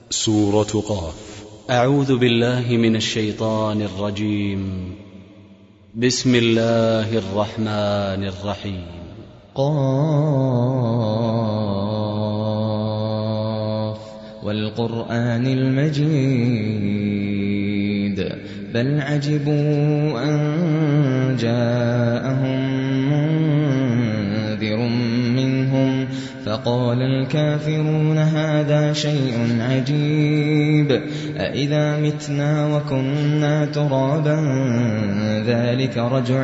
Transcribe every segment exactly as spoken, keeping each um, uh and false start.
سورة قاف. أعوذ بالله من الشيطان الرجيم. بسم الله الرحمن الرحيم. قاف والقرآن المجيد بل عجبوا أن جاءهم منذر منهم فقال الكافرون هذا شيء عجيب أإذا متنا وكنا ترابا ذلك رجع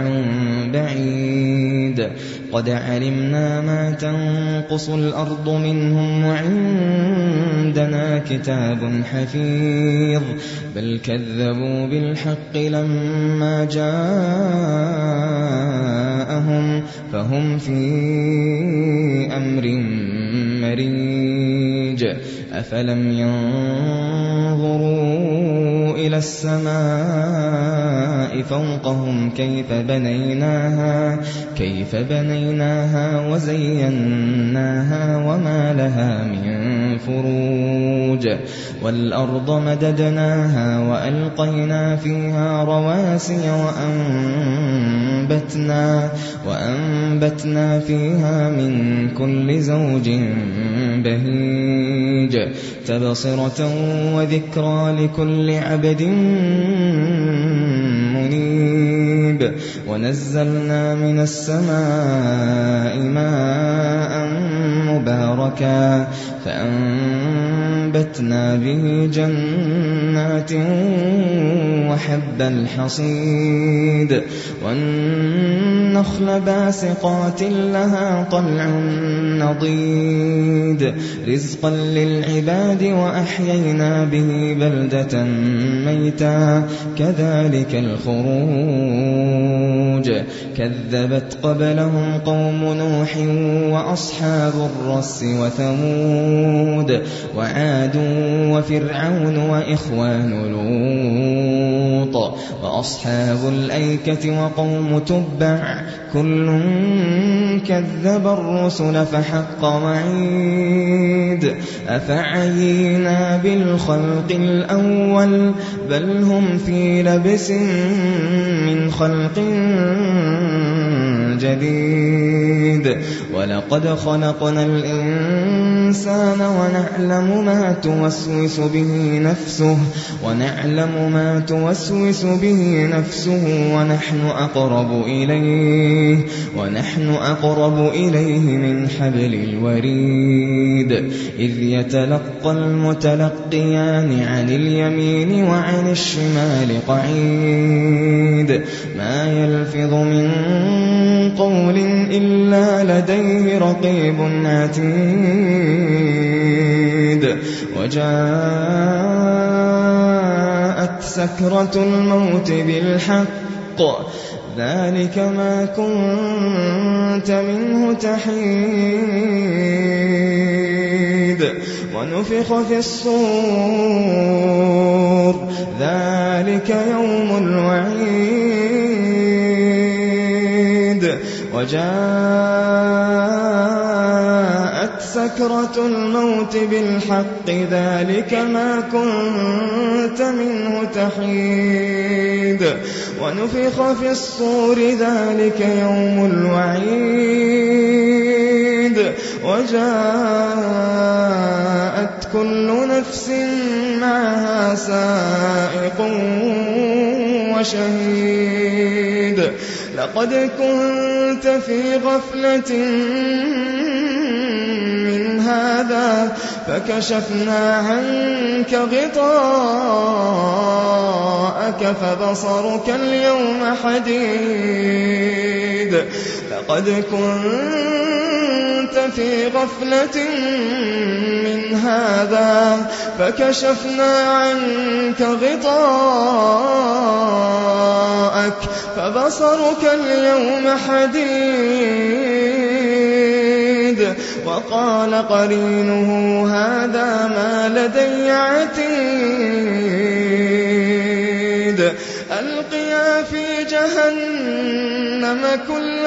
بعيد قد علمنا ما تنقص الأرض منهم وعندنا كتاب حفيظ بل كذبوا بالحق لما جاءهم فهم في أمر مريج أفلم ينظروا إلى السماء فوقهم كيف بنيناها كيف بنيناها وزيناها وما لها من فروج والأرض مددناها وألقينا فيها رواسي وأنبتنا وأنبتنا فيها من كل زوج بهيج تبصرة وذكرى لكل عبد منيب ونزلنا من السماء ماء مباركا فأنبتنا به جنات وحب الحصيد والنخل باسقات لها طلع نضيد رزقا للعباد وأحيينا به بلدة ميتا كذلك الخروج كذبت قبلهم قوم نوح وأصحاب الرس وثمود وعاد وفرعون وإخوان لوط وأصحاب الأيكة وقوم تبع كل كذب الرسل فحق وعيد أفعينا بالخلق الأول بل هم في لبس من خلق جديد ولقد خلقنا الإنسان ونعلم ما توسوس به نفسه ونعلم ما توسوس به نفسه ونحن أقرب إليه ونحن أقرب إليه من حبل الوريد إذ يتلقى المتلقيان عن اليمين وعن الشمال قعيد ما يلفظ من قول إلا لديه رقيب عتيد وجاءت سكرة الموت بالحق ذلك ما كنت منه تحيد ونفخ في الصور ذلك يوم الوعيد وجاءت سكرة الموت بالحق ذلك ما كنت منه تحيد ونفخ في الصور ذلك يوم الوعيد وجاءت كل نفس معها سائق وشهيد لقد كنت في غفلة من هذا فكشفنا عنك غطاءك فبصرك اليوم حديد لقد كنت في غفلة من هذا فكشفنا عنك غطاءك فبصرك اليوم حديد وقال قرينه هذا ما لدي عتيد ألقيا في جهنم كل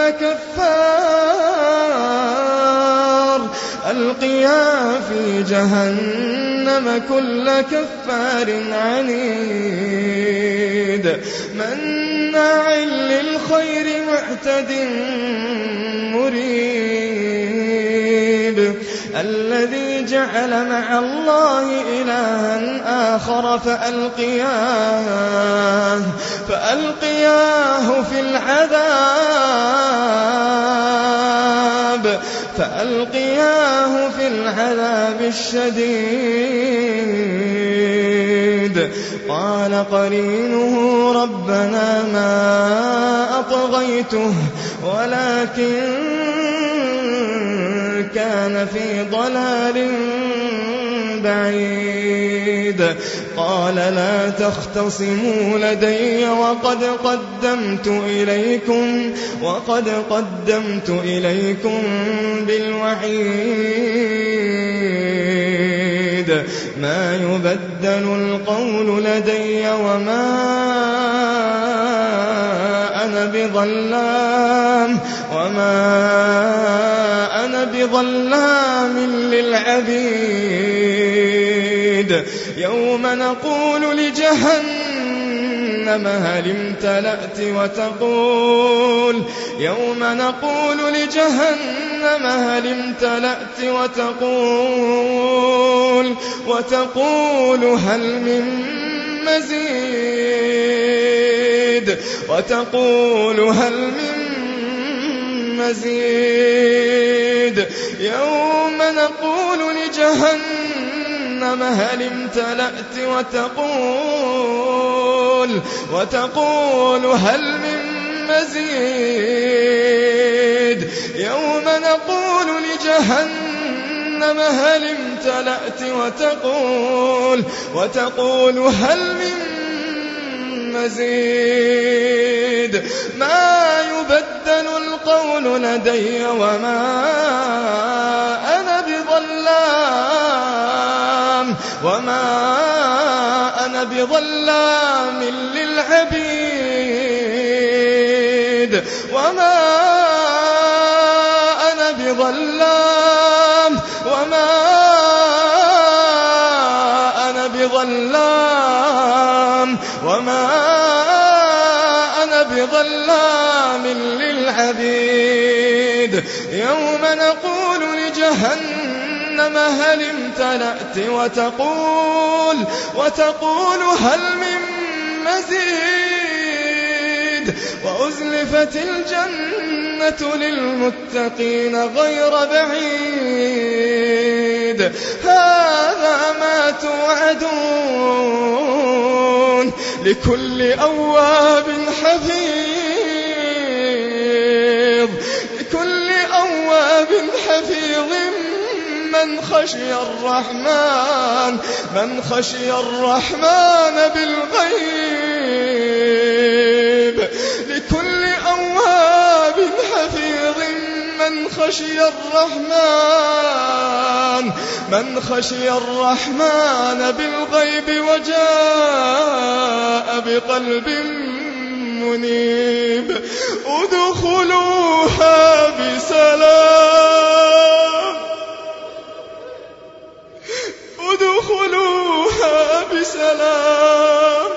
كفار ألقيا في جهنم جهنم كل كفار عنيد مناع للخير معتد مريب الذي جعل مع الله إلها آخر فألقياه فألقياه في العذاب فألقياه في العذاب الشديد قال قرينه ربنا ما أطغيته ولكن كان في ضلال بعيد قال لا تختصموا لدي وقد قدمت إليكم وقد قدمت إليكم بالوعيد ما يبدل القول لدي وما أنا بظلام وما أنا بظلام للعبيد يوم نقول لجهنم هل امتلأت وتقول يوم نقول لجهنم هل امتلأت وتقول وتقول هل من مزيد وتقول هل من مزيد يوم نقول لجهنم هل امتلأت وتقول وتقول هل من مزيد يوم نقول لجهنم هل امتلأت وتقول وتقول هل من مزيد ما يبدل القول لدي وما أنا بظلام وما أنا بظلام للعبيد وما أنا بظلام وما أنا بظلام وما أنا بظلام للعبيد يوم نقول لجهنم هل امتلأت وتقول وتقول هل من مزيد وأزلفت الجنة للمتقين غير بعيد هذا ما توعدون لكل أواب حفيظ لكل أواب حفيظ من خشي الرحمن من خشي الرحمن بالغيب لكل أواب حفيظ من خشي الرحمن من خشي الرحمن بالغيب وجاء بقلب منيب ادخلوها بسلام ادخلوها بسلام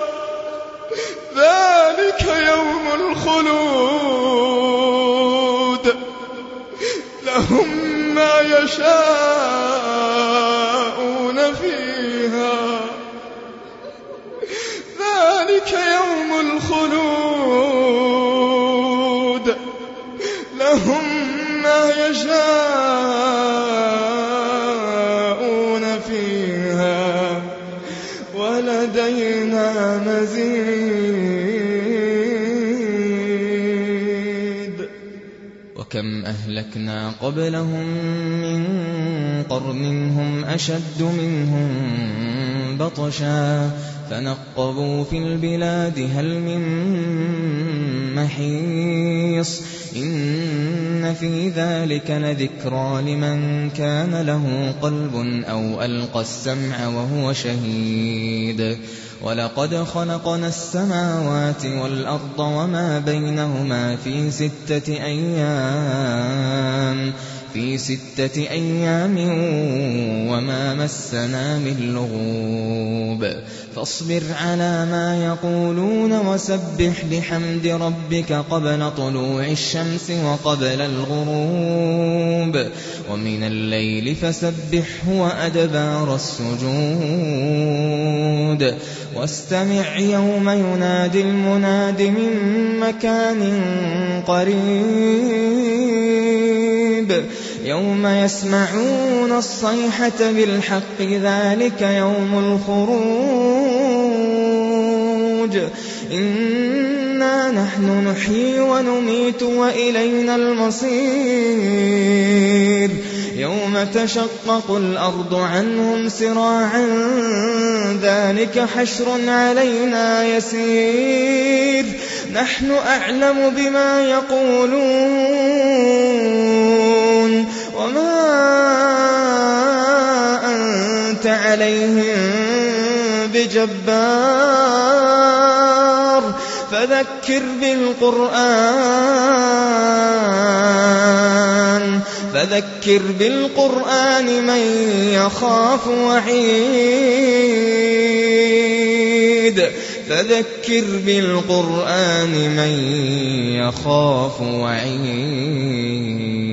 ذلك يوم الخلود لهم ما يشاءون فيها ذلك يوم الخلود لهم ما يشاءون فيها ولدينا مزيد وكم أهلكنا قبلهم من قرن هم أشد منهم بطشا فنقبوا في البلاد هل من محيص إن في ذلك لذكرى لمن كان له قلب أو ألقى السمع وهو شهيد ولقد خلقنا السماوات والأرض وما بينهما في ستة أيام في ستة أيام وما مسنا من لغوب فاصبر على ما يقولون وسبح بحمد ربك قبل طلوع الشمس وقبل الغروب ومن الليل فسبحه وأدبار السجود واستمع يوم ينادي المناد من مكان قريب يوم يسمعون الصيحة بالحق ذلك يوم الخروج إنا نحن نحيي ونميت وإلينا المصير يوم تشقق الأرض عنهم سراعا ذلك حشر علينا يسير نحن أعلم بما يقولون وما أنت عليهم بجبار فذكر بالقرآن فذكر بالقرآن من يخاف وعيد فذكر بالقرآن من يخاف وعيد